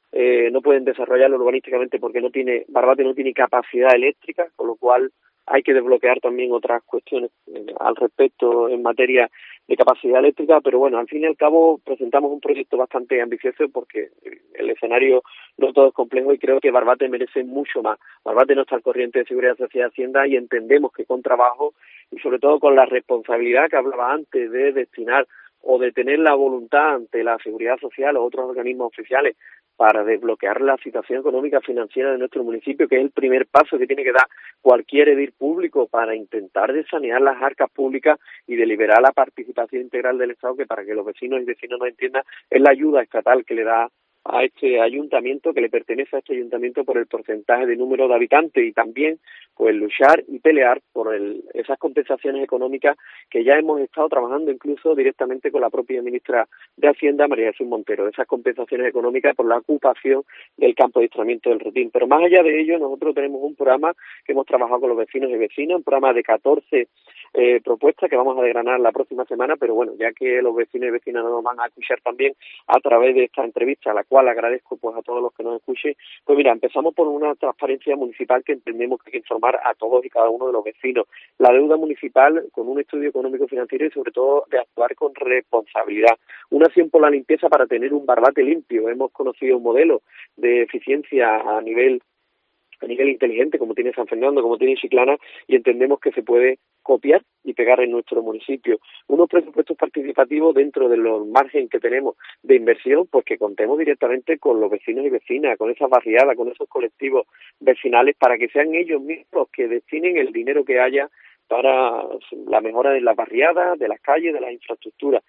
no pueden desarrollarlo urbanísticamente porque Barbate no tiene capacidad eléctrica, con lo cual hay que desbloquear también otras cuestiones al respecto en materia de capacidad eléctrica, pero bueno, al fin y al cabo presentamos un proyecto bastante ambicioso porque el escenario no todo es complejo y creo que Barbate merece mucho más. Barbate no está al corriente de Seguridad Social y Hacienda y entendemos que con trabajo y sobre todo con la responsabilidad que hablaba antes de destinar o de tener la voluntad ante la Seguridad Social o otros organismos oficiales para desbloquear la situación económica financiera de nuestro municipio, que es el primer paso que tiene que dar cualquier edil público para intentar sanear las arcas públicas y deliberar la participación integral del Estado, que para que los vecinos y vecinas nos entiendan, es la ayuda estatal que le da a este ayuntamiento, que le pertenece a este ayuntamiento por el porcentaje de número de habitantes, y también pues luchar y pelear por esas compensaciones económicas que ya hemos estado trabajando incluso directamente con la propia ministra de Hacienda, María Jesús Montero, esas compensaciones económicas por la ocupación del campo de adiestramiento del Retín. Pero más allá de ello, nosotros tenemos un programa que hemos trabajado con los vecinos y vecinas, un programa de 14 propuestas que vamos a desgranar la próxima semana, pero bueno, ya que los vecinos y vecinas nos van a escuchar también a través de esta entrevista, a la cual agradezco pues a todos los que nos escuchen, pues mira, empezamos por una transparencia municipal que entendemos que hay que informar a todos y cada uno de los vecinos. La deuda municipal con un estudio económico financiero y sobre todo de actuar con responsabilidad. Una acción por la limpieza para tener un Barbate limpio. Hemos conocido un modelo de eficiencia a nivel inteligente, como tiene San Fernando, como tiene Chiclana, y entendemos que se puede copiar y pegar en nuestro municipio. Unos presupuestos participativos dentro de los márgenes que tenemos de inversión, pues que contemos directamente con los vecinos y vecinas, con esas barriadas, con esos colectivos vecinales, para que sean ellos mismos los que destinen el dinero que haya para la mejora de las barriadas, de las calles, de las infraestructuras.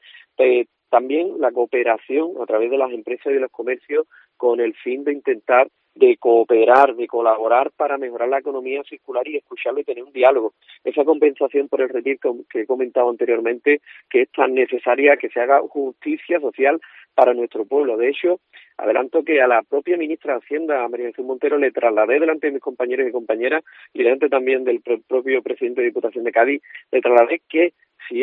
También la cooperación a través de las empresas y de los comercios con el fin de intentar de cooperar, de colaborar para mejorar la economía circular y escucharlo y tener un diálogo. Esa compensación por el retiro que he comentado anteriormente, que es tan necesaria que se haga justicia social para nuestro pueblo. De hecho, adelanto que a la propia ministra de Hacienda, a María Jesús Montero, le trasladé delante de mis compañeros y compañeras y delante también del propio presidente de Diputación de Cádiz, le trasladé que si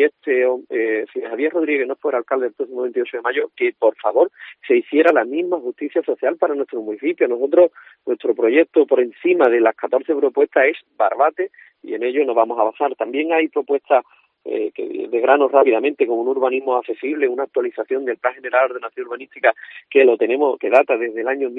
Javier Rodríguez no fuera alcalde el próximo 28 de mayo, que por favor se hiciera la misma justicia social para nuestro municipio. Nosotros, nuestro proyecto por encima de las 14 propuestas es Barbate y en ello nos vamos a basar. También hay propuestas que desgrano rápidamente, como un urbanismo accesible, una actualización del Plan General de Ordenación Urbanística que lo tenemos, que data desde el año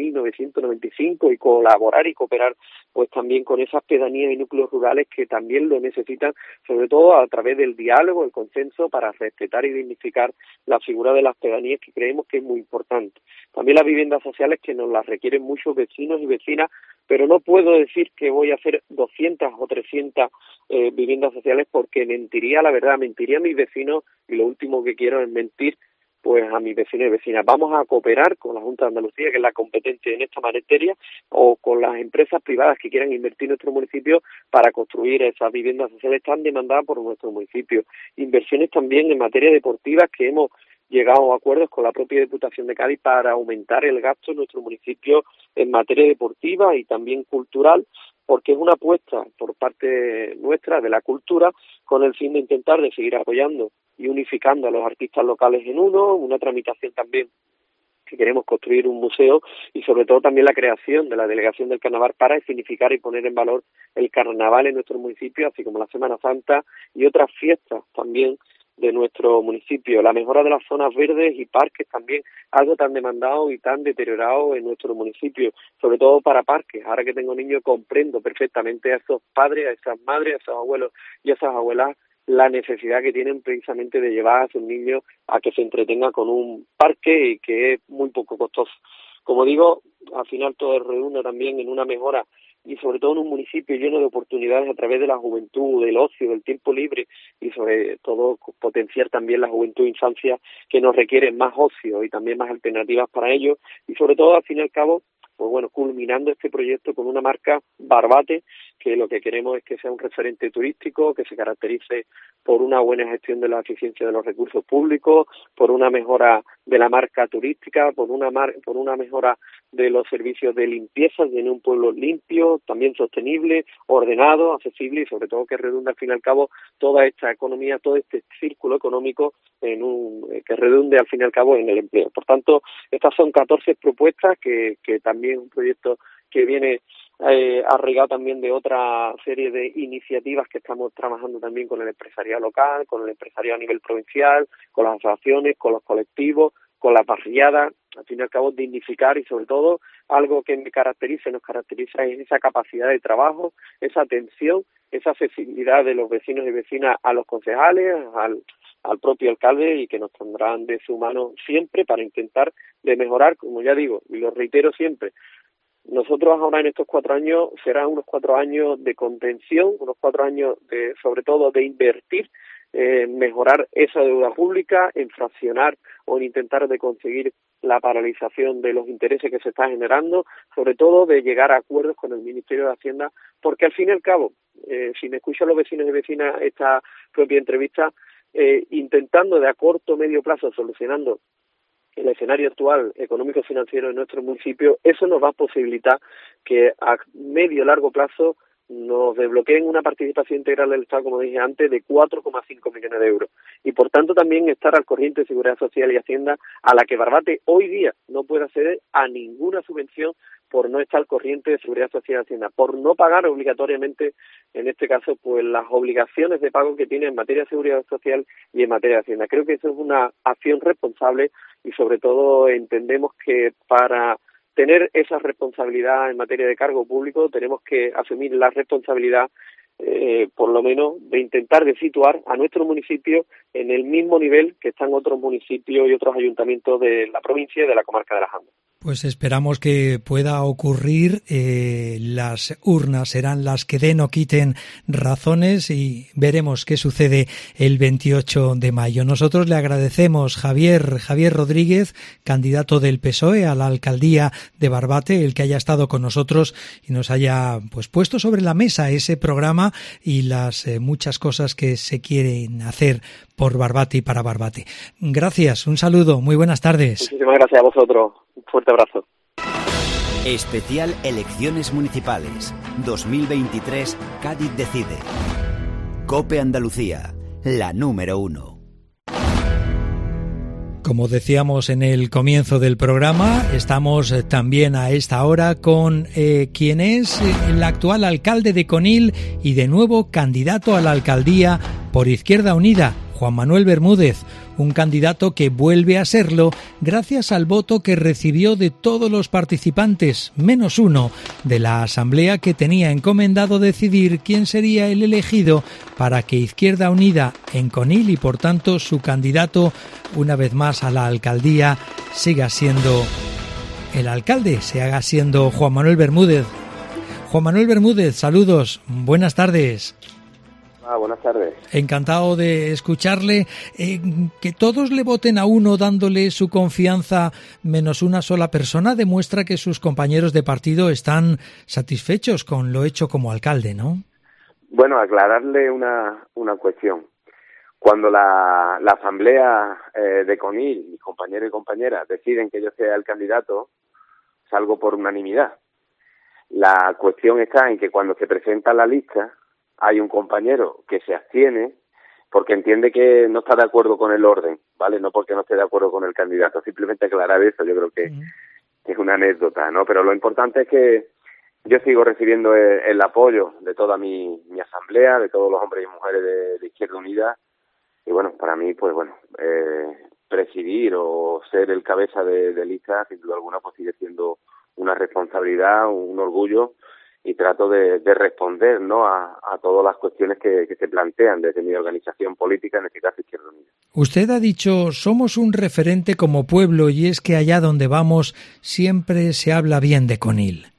1995, y colaborar y cooperar pues también con esas pedanías y núcleos rurales que también lo necesitan, sobre todo a través del diálogo, el consenso, para respetar y dignificar la figura de las pedanías, que creemos que es muy importante. También las viviendas sociales, que nos las requieren muchos vecinos y vecinas, pero no puedo decir que voy a hacer 200 o 300 viviendas sociales, porque mentiría a mis vecinos, y lo último que quiero es mentir pues a mis vecinos y vecinas. Vamos a cooperar con la Junta de Andalucía, que es la competente en esta materia, o con las empresas privadas que quieran invertir en nuestro municipio para construir esas viviendas sociales tan demandadas por nuestro municipio. Inversiones también en materia deportiva, que hemos llegado a acuerdos con la propia Diputación de Cádiz para aumentar el gasto en nuestro municipio en materia deportiva y también cultural, porque es una apuesta por parte nuestra de la cultura, con el fin de intentar de seguir apoyando y unificando a los artistas locales en uno, una tramitación también que queremos construir un museo, y sobre todo también la creación de la Delegación del Carnaval para significar y poner en valor el carnaval en nuestro municipio, así como la Semana Santa y otras fiestas también de nuestro municipio. La mejora de las zonas verdes y parques también, algo tan demandado y tan deteriorado en nuestro municipio, sobre todo para parques. Ahora que tengo niños comprendo perfectamente a esos padres, a esas madres, a esos abuelos y a esas abuelas la necesidad que tienen precisamente de llevar a sus niños a que se entretengan con un parque, y que es muy poco costoso. Como digo, al final todo redunda también en una mejora, y sobre todo en un municipio lleno de oportunidades a través de la juventud, del ocio, del tiempo libre, y sobre todo potenciar también la juventud e infancia, que nos requiere más ocio y también más alternativas para ellos, y sobre todo, al fin y al cabo, pues bueno, culminando este proyecto con una marca Barbate, que lo que queremos es que sea un referente turístico, que se caracterice por una buena gestión de la eficiencia de los recursos públicos, por una mejora de la marca turística, por una mejora de los servicios de limpieza, de un pueblo limpio, también sostenible, ordenado, accesible y sobre todo que redunda al fin y al cabo toda esta economía, todo este círculo económico que redunde al fin y al cabo en el empleo. Por tanto, estas son 14 propuestas que también es un proyecto que viene arraigado también de otra serie de iniciativas que estamos trabajando también con el empresariado local, con el empresariado a nivel provincial, con las asociaciones, con los colectivos, con las barriadas, al fin y al cabo dignificar y sobre todo algo que nos caracteriza es esa capacidad de trabajo, esa atención, esa accesibilidad de los vecinos y vecinas a los concejales, al propio alcalde y que nos tendrán de su mano siempre para intentar de mejorar, como ya digo, y lo reitero siempre. Nosotros ahora en estos 4 años serán unos 4 años de contención, unos 4 años sobre todo de invertir, mejorar esa deuda pública, en fraccionar o en intentar de conseguir la paralización de los intereses que se están generando, sobre todo de llegar a acuerdos con el Ministerio de Hacienda, porque al fin y al cabo, si me escuchan los vecinos y vecinas esta propia entrevista, intentando de a corto o medio plazo solucionando el escenario actual económico-financiero de nuestro municipio, eso nos va a posibilitar que a medio largo plazo nos desbloqueen una participación integral del Estado, como dije antes, de 4,5 millones de euros. Y por tanto también estar al corriente de Seguridad Social y Hacienda, a la que Barbate hoy día no puede acceder a ninguna subvención por no estar al corriente de Seguridad Social y Hacienda, por no pagar obligatoriamente, en este caso, pues las obligaciones de pago que tiene en materia de Seguridad Social y en materia de Hacienda. Creo que eso es una acción responsable y sobre todo entendemos que para tener esa responsabilidad en materia de cargo público tenemos que asumir la responsabilidad por lo menos de intentar de situar a nuestro municipio en el mismo nivel que están otros municipios y otros ayuntamientos de la provincia y de la comarca de las Andes. Pues esperamos que pueda ocurrir. Las urnas serán las que den o quiten razones y veremos qué sucede el 28 de mayo. Nosotros le agradecemos Javier Rodríguez, candidato del PSOE a la alcaldía de Barbate, el que haya estado con nosotros y nos haya pues puesto sobre la mesa ese programa y las muchas cosas que se quieren hacer por Barbate y para Barbate. Gracias, un saludo, muy buenas tardes. Muchísimas gracias a vosotros. Un fuerte abrazo. Especial Elecciones Municipales 2023, Cádiz decide. COPE Andalucía, la número 1. Como decíamos en el comienzo del programa, estamos también a esta hora con quien es el actual alcalde de Conil y de nuevo candidato a la alcaldía por Izquierda Unida, Juan Manuel Bermúdez, un candidato que vuelve a serlo gracias al voto que recibió de todos los participantes, menos uno, de la asamblea que tenía encomendado decidir quién sería el elegido para que Izquierda Unida en Conil y por tanto su candidato una vez más a la alcaldía siga siendo el alcalde, se haga siendo Juan Manuel Bermúdez. Juan Manuel Bermúdez, saludos, buenas tardes. Buenas tardes. Encantado de escucharle. Que todos le voten a uno dándole su confianza menos una sola persona demuestra que sus compañeros de partido están satisfechos con lo hecho como alcalde, ¿no? Bueno, aclararle una cuestión. Cuando la asamblea de Conil, mis compañeros y compañeras, deciden que yo sea el candidato, salgo por unanimidad. La cuestión está en que cuando se presenta la lista, hay un compañero que se abstiene porque entiende que no está de acuerdo con el orden, ¿vale? No porque no esté de acuerdo con el candidato, simplemente aclarar eso, yo creo que es una anécdota, ¿no? Pero lo importante es que yo sigo recibiendo el apoyo de toda mi asamblea, de todos los hombres y mujeres de Izquierda Unida, y bueno, para mí, pues bueno, presidir o ser el cabeza de lista, sin duda alguna, pues sigue siendo una responsabilidad, un orgullo, y trato de responder, ¿no?, a todas las cuestiones que se plantean desde mi organización política, en este caso Izquierda Unida. Usted ha dicho, somos un referente como pueblo, y es que allá donde vamos siempre se habla bien de Conil.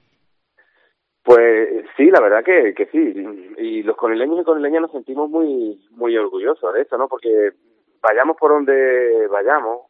Pues sí, la verdad que sí, y los conileños y conileñas nos sentimos muy muy orgullosos de eso, ¿no?, porque vayamos por donde vayamos,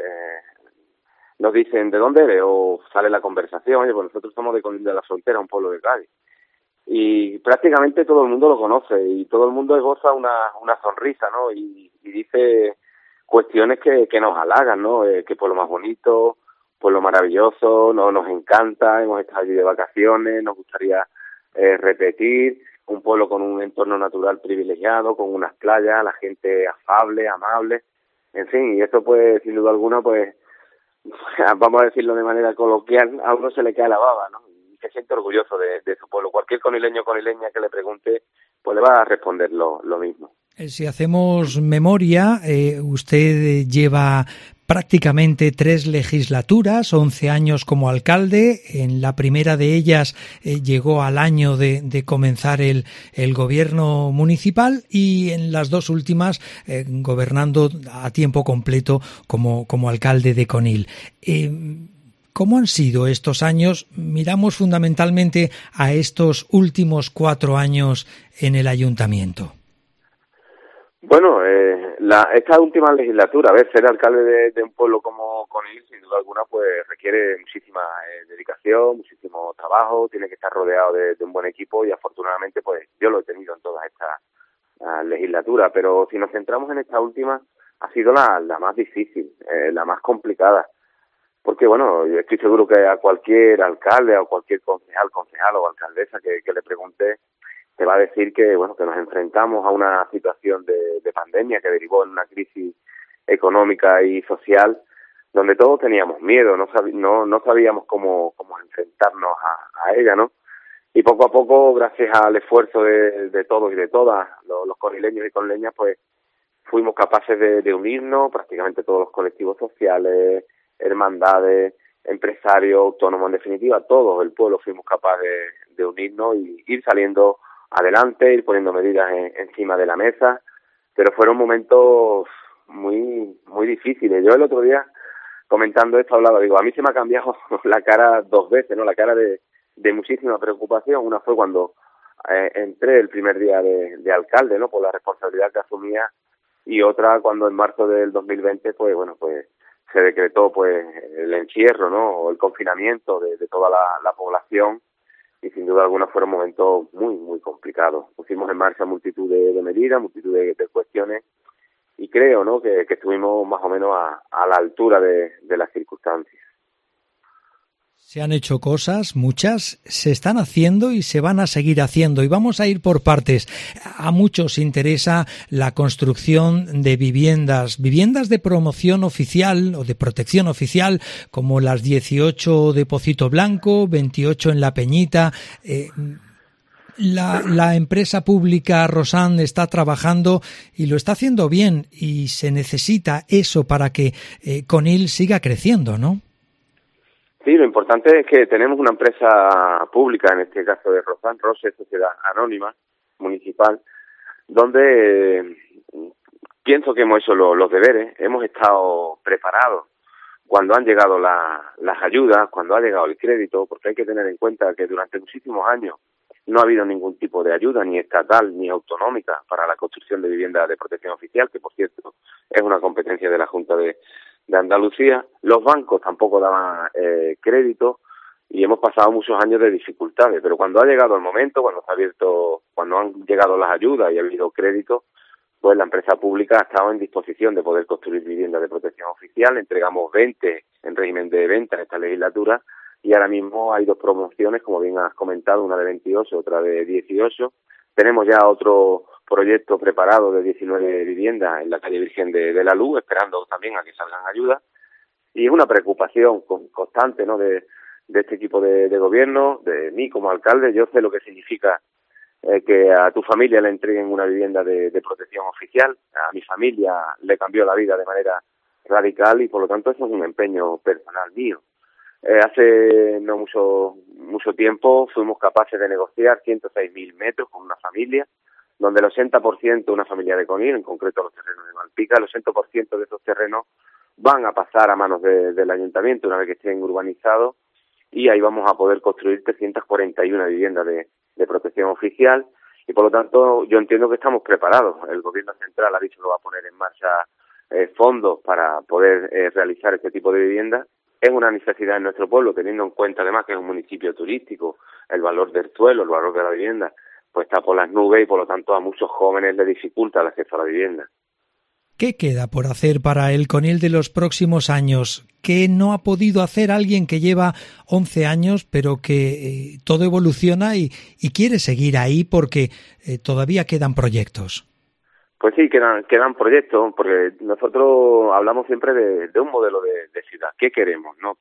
nos dicen, ¿de dónde eres? O sale la conversación, oye, pues nosotros somos de Conil de la Frontera, un pueblo de Cádiz. Y prácticamente todo el mundo lo conoce y todo el mundo goza una sonrisa, ¿no? Y dice cuestiones que nos halagan, ¿no? Qué pueblo más bonito, pueblo maravilloso, nos encanta, hemos estado allí de vacaciones, nos gustaría repetir, un pueblo con un entorno natural privilegiado, con unas playas, la gente afable, amable, en fin, y esto pues sin duda alguna pues vamos a decirlo de manera coloquial, a uno se le cae la baba, ¿no? Y se siente orgulloso de su pueblo. Cualquier conileño o conileña que le pregunte, pues le va a responder lo mismo. Si hacemos memoria, usted lleva prácticamente 3 legislaturas, 11 años como alcalde. En la primera de ellas llegó al año de comenzar el gobierno municipal y en las 2 últimas gobernando a tiempo completo como alcalde de Conil. ¿Cómo han sido estos años? Miramos fundamentalmente a estos últimos 4 años en el ayuntamiento. Bueno, esta última legislatura, a ver, ser alcalde de un pueblo como Conil, sin duda alguna, pues requiere muchísima dedicación, muchísimo trabajo, tiene que estar rodeado de un buen equipo y afortunadamente, pues yo lo he tenido en todas estas legislaturas, pero si nos centramos en esta última, ha sido la más difícil, la más complicada, porque bueno, yo estoy seguro que a cualquier alcalde o cualquier concejal o alcaldesa que le pregunte, te va a decir que bueno, que nos enfrentamos a una situación de pandemia que derivó en una crisis económica y social donde todos teníamos miedo, no sabíamos cómo enfrentarnos a ella, ¿no? Y poco a poco, gracias al esfuerzo de todos y de todas, los conileños y conileñas, pues fuimos capaces de unirnos, prácticamente todos los colectivos sociales, hermandades, empresarios, autónomos, en definitiva, todos el pueblo fuimos capaces de unirnos y ir saliendo adelante, ir poniendo medidas encima de la mesa, pero fueron momentos muy muy difíciles. Yo el otro día, comentando esto, hablaba, digo, a mí se me ha cambiado la cara 2 veces, ¿no? La cara de muchísima preocupación. Una fue cuando entré el primer día de alcalde, ¿no? Por la responsabilidad que asumía, y otra cuando en marzo del 2020, pues bueno, pues se decretó pues el encierro, ¿no? O el confinamiento de toda la población. Y sin duda alguna fueron momentos muy, muy complicados. Pusimos en marcha multitud de medidas, multitud de cuestiones, y creo, ¿no?, que estuvimos más o menos a la altura de las circunstancias. Se han hecho cosas, muchas, se están haciendo y se van a seguir haciendo. Y vamos a ir por partes. A muchos interesa la construcción de viviendas de promoción oficial o de protección oficial, como las 18 de Pocito Blanco, 28 en La Peñita. La empresa pública Rosan está trabajando y lo está haciendo bien, y se necesita eso para que Conil siga creciendo, ¿no? Sí, lo importante es que tenemos una empresa pública, en este caso de Rosan, Rose, Sociedad Anónima Municipal, donde pienso que hemos hecho los deberes, hemos estado preparados cuando han llegado las ayudas, cuando ha llegado el crédito, porque hay que tener en cuenta que durante muchísimos años no ha habido ningún tipo de ayuda, ni estatal ni autonómica, para la construcción de viviendas de protección oficial, que por cierto es una competencia de la Junta de Andalucía. Los bancos tampoco daban crédito y hemos pasado muchos años de dificultades, pero cuando ha llegado el momento, cuando han llegado las ayudas y ha habido crédito, pues la empresa pública ha estado en disposición de poder construir viviendas de protección oficial. Entregamos 20 en régimen de venta en esta legislatura, y ahora mismo hay 2 promociones, como bien has comentado, una de 28, otra de 18. Tenemos ya otro proyecto preparado de 19 viviendas en la calle Virgen de la Luz, esperando también a que salgan ayudas. Y es una preocupación constante, ¿no?, de este equipo de gobierno, de mí como alcalde. Yo sé lo que significa que a tu familia le entreguen una vivienda de protección oficial. A mi familia le cambió la vida de manera radical y por lo tanto eso es un empeño personal mío. Hace no mucho tiempo fuimos capaces de negociar 106.000 metros con una familia, donde el 80%, una familia de Conil, en concreto los terrenos de Malpica, el 80% de esos terrenos van a pasar a manos del ayuntamiento una vez que estén urbanizados, y ahí vamos a poder construir 341 viviendas de protección oficial, y por lo tanto yo entiendo que estamos preparados. El gobierno central ha dicho que va a poner en marcha fondos para poder realizar este tipo de viviendas. Es una necesidad en nuestro pueblo, teniendo en cuenta además que es un municipio turístico, el valor del suelo, el valor de la vivienda, pues está por las nubes, y por lo tanto a muchos jóvenes les dificulta el acceso a la vivienda. ¿Qué queda por hacer para el Conil de los próximos años? ¿Qué no ha podido hacer alguien que lleva 11 años, pero que todo evoluciona y quiere seguir ahí porque todavía quedan proyectos? Pues sí, quedan proyectos, porque nosotros hablamos siempre de un modelo de ciudad. ¿Qué queremos, no?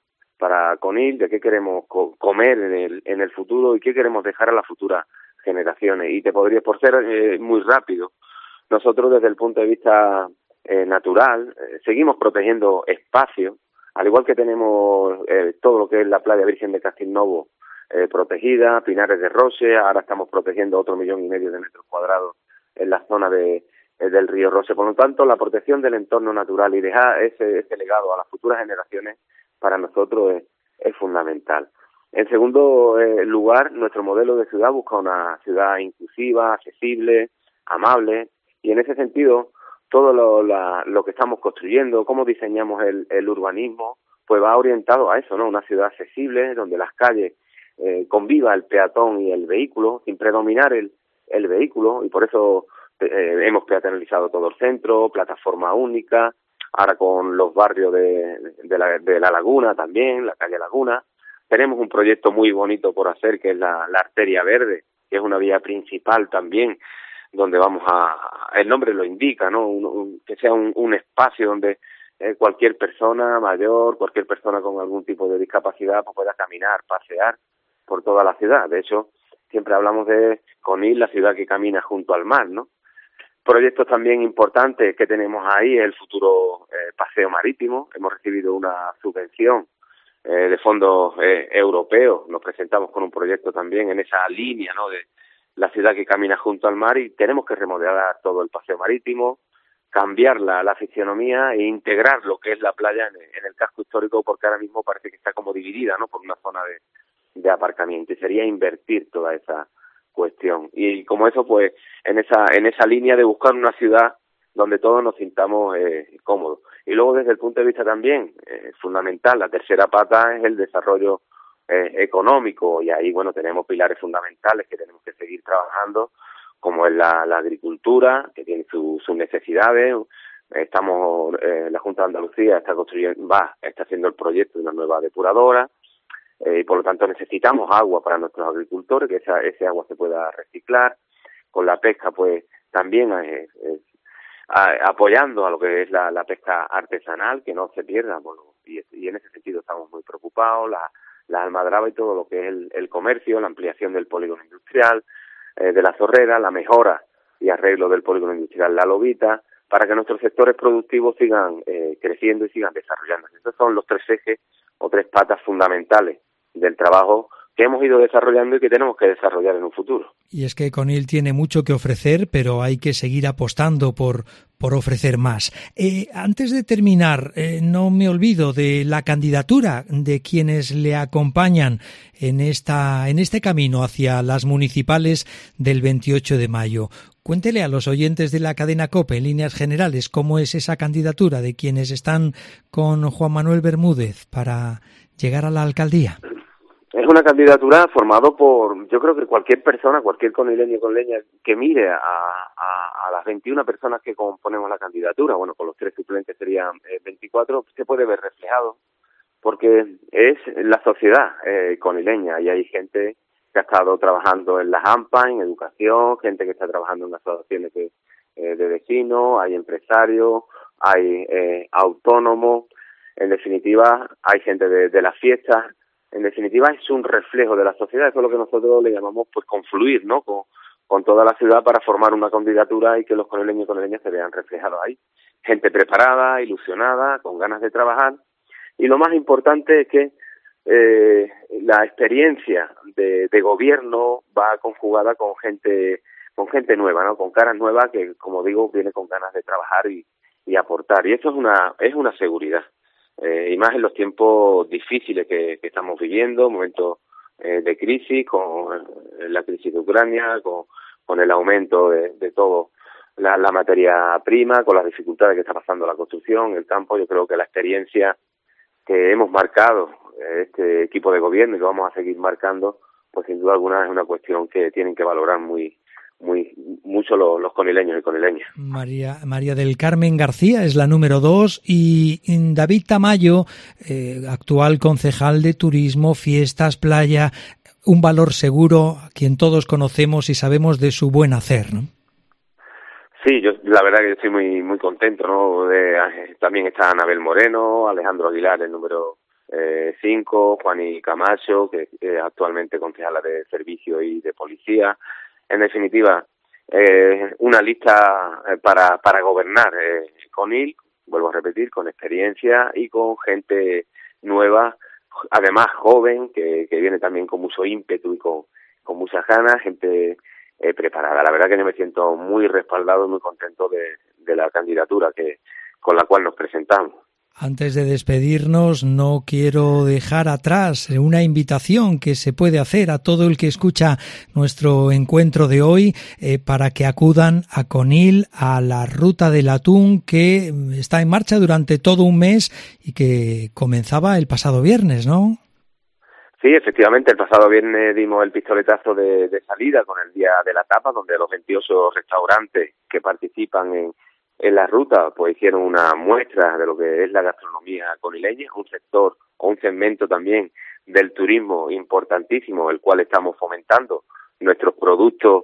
Para Conil, de qué queremos comer en el futuro y qué queremos dejar a las futuras generaciones. Y te podría, por ser muy rápido, nosotros desde el punto de vista natural seguimos protegiendo espacios, al igual que tenemos todo lo que es la playa Virgen de Castilnovo protegida, Pinares de Roche, ahora estamos protegiendo otro 1,5 millones de metros cuadrados en la zona del río Roche. Por lo tanto, la protección del entorno natural y dejar ese legado a las futuras generaciones para nosotros es fundamental. En segundo lugar, nuestro modelo de ciudad busca una ciudad inclusiva, accesible, amable, y en ese sentido, todo lo que estamos construyendo, cómo diseñamos el urbanismo, pues va orientado a eso, ¿no? Una ciudad accesible, donde las calles conviva el peatón y el vehículo, sin predominar el vehículo, y por eso hemos peatonalizado todo el centro, plataforma única, ahora con los barrios de la Laguna también, la calle Laguna. Tenemos un proyecto muy bonito por hacer, que es la arteria verde, que es una vía principal también, donde vamos el nombre lo indica, ¿no? Que sea un espacio donde cualquier persona mayor, cualquier persona con algún tipo de discapacidad pues pueda caminar, pasear por toda la ciudad. De hecho, siempre hablamos de Conil, la ciudad que camina junto al mar, ¿no? Proyectos también importantes que tenemos ahí, el futuro paseo marítimo. Hemos recibido una subvención de fondos europeos. Nos presentamos con un proyecto también en esa línea, ¿no? De la ciudad que camina junto al mar, y tenemos que remodelar todo el paseo marítimo, cambiar la fisionomía e integrar lo que es la playa en el casco histórico, porque ahora mismo parece que está como dividida, ¿no? Por una zona de aparcamiento, y sería invertir toda esa cuestión. Y como eso, pues en esa línea de buscar una ciudad donde todos nos sintamos cómodos. Y luego, desde el punto de vista también fundamental, la tercera pata es el desarrollo económico, y ahí, bueno, tenemos pilares fundamentales que tenemos que seguir trabajando, como es la agricultura, que tiene sus necesidades. La Junta de Andalucía está haciendo el proyecto de una nueva depuradora, y por lo tanto necesitamos agua para nuestros agricultores, que ese agua se pueda reciclar. Con la pesca, pues también apoyando a lo que es la pesca artesanal, que no se pierda, bueno, y en ese sentido estamos muy preocupados. La almadraba y todo lo que es el comercio, la ampliación del polígono industrial de la Zorrera, la mejora y arreglo del polígono industrial La Lobita, para que nuestros sectores productivos sigan creciendo y sigan desarrollándose. Estos son los 3 ejes o 3 patas fundamentales del trabajo que hemos ido desarrollando y que tenemos que desarrollar en un futuro. Y es que Conil tiene mucho que ofrecer, pero hay que seguir apostando por ofrecer más. Antes de terminar, no me olvido de la candidatura de quienes le acompañan en este camino hacia las municipales del 28 de mayo. Cuéntele a los oyentes de la cadena COPE, en líneas generales, cómo es esa candidatura de quienes están con Juan Manuel Bermúdez para llegar a la alcaldía. Es una candidatura formada por, yo creo que cualquier persona, cualquier conileño y conileña que mire a las 21 personas que componemos la candidatura, bueno, con los 3 suplentes serían 24, se puede ver reflejado, porque es la sociedad conileña, y hay gente que ha estado trabajando en las AMPA, en educación, gente que está trabajando en asociaciones de vecinos, hay empresarios, hay autónomos, en definitiva hay gente de las fiestas. En definitiva, es un reflejo de la sociedad. Eso es lo que nosotros le llamamos, pues, confluir, ¿no? Con toda la ciudad para formar una candidatura y que los conileños y conileñas se vean reflejados ahí. Gente preparada, ilusionada, con ganas de trabajar. Y lo más importante es que la experiencia de gobierno va conjugada con gente nueva, ¿no? Con caras nuevas que, como digo, viene con ganas de trabajar y aportar. Y eso es una seguridad. Y más en los tiempos difíciles que estamos viviendo, momentos de crisis, con la crisis de Ucrania, con el aumento de todo la materia prima, con las dificultades que está pasando la construcción, el campo. Yo creo que la experiencia que hemos marcado este equipo de gobierno y que vamos a seguir marcando, pues sin duda alguna es una cuestión que tienen que valorar muy mucho los conileños y conileñas. María del Carmen García es la número 2 y David Tamayo, actual concejal de Turismo, Fiestas, Playa, un valor seguro a quien todos conocemos y sabemos de su buen hacer, ¿no? Sí, yo la verdad que yo estoy muy contento, ¿no? También está Anabel Moreno, Alejandro Aguilar, el número 5, Juani Camacho, que es actualmente concejala de Servicio y de Policía. En definitiva, una lista para gobernar Conil, vuelvo a repetir, con experiencia y con gente nueva, además joven, que viene también con mucho ímpetu y con muchas ganas, gente preparada. La verdad que yo me siento muy respaldado y muy contento de la candidatura con la cual nos presentamos. Antes de despedirnos, no quiero dejar atrás una invitación que se puede hacer a todo el que escucha nuestro encuentro de hoy para que acudan a Conil, a la Ruta del Atún, que está en marcha durante todo un mes y que comenzaba el pasado viernes, ¿no? Sí, efectivamente, el pasado viernes dimos el pistoletazo de salida con el Día de la Tapa, donde los 28 restaurantes que participan en la ruta pues hicieron una muestra de lo que es la gastronomía conileña, un sector o un segmento también del turismo importantísimo, el cual estamos fomentando nuestros productos,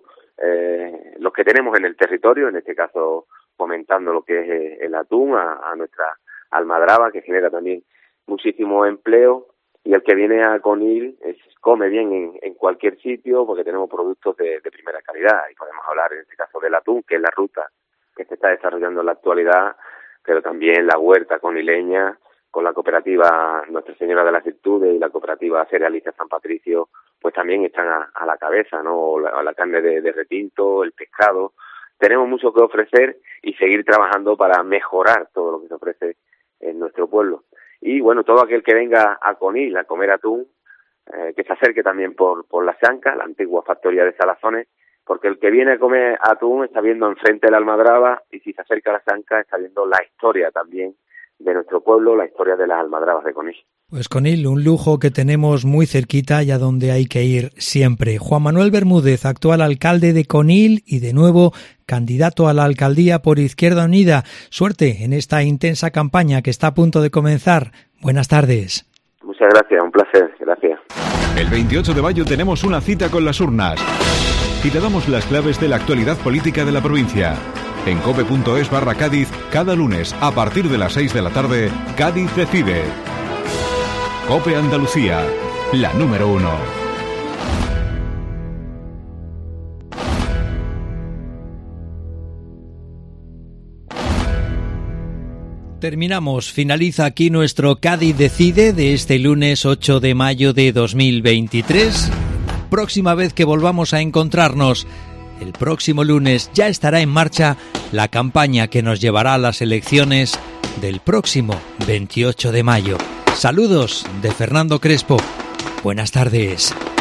los que tenemos en el territorio, en este caso fomentando lo que es el atún a nuestra almadraba, que genera también muchísimo empleo, y el que viene a Conil come bien en cualquier sitio porque tenemos productos de primera calidad, y podemos hablar en este caso del atún, que es la ruta que se está desarrollando en la actualidad, pero también la huerta conileña, con la cooperativa Nuestra Señora de las Virtudes y la cooperativa cerealista San Patricio, pues también están a la cabeza, ¿no? La carne de retinto, el pescado. Tenemos mucho que ofrecer y seguir trabajando para mejorar todo lo que se ofrece en nuestro pueblo. Y bueno, todo aquel que venga a Conil a comer atún, que se acerque también por la Chanca, la antigua factoría de Salazones, porque el que viene a comer atún está viendo enfrente la almadraba, y si se acerca a la Chanca está viendo la historia también de nuestro pueblo, la historia de las almadrabas de Conil. Pues Conil, un lujo que tenemos muy cerquita y a donde hay que ir siempre. Juan Manuel Bermúdez, actual alcalde de Conil y de nuevo candidato a la alcaldía por Izquierda Unida. Suerte en esta intensa campaña que está a punto de comenzar. Buenas tardes. Muchas gracias, un placer, gracias. El 28 de mayo tenemos una cita con las urnas y te damos las claves de la actualidad política de la provincia. En cope.es/Cádiz, cada lunes a partir de las 6 de la tarde, Cádiz decide. Cope Andalucía, la número 1. Terminamos, finaliza aquí nuestro Cádiz decide de este lunes 8 de mayo de 2023. Próxima vez que volvamos a encontrarnos, el próximo lunes, ya estará en marcha la campaña que nos llevará a las elecciones del próximo 28 de mayo. Saludos de Fernando Crespo. Buenas tardes.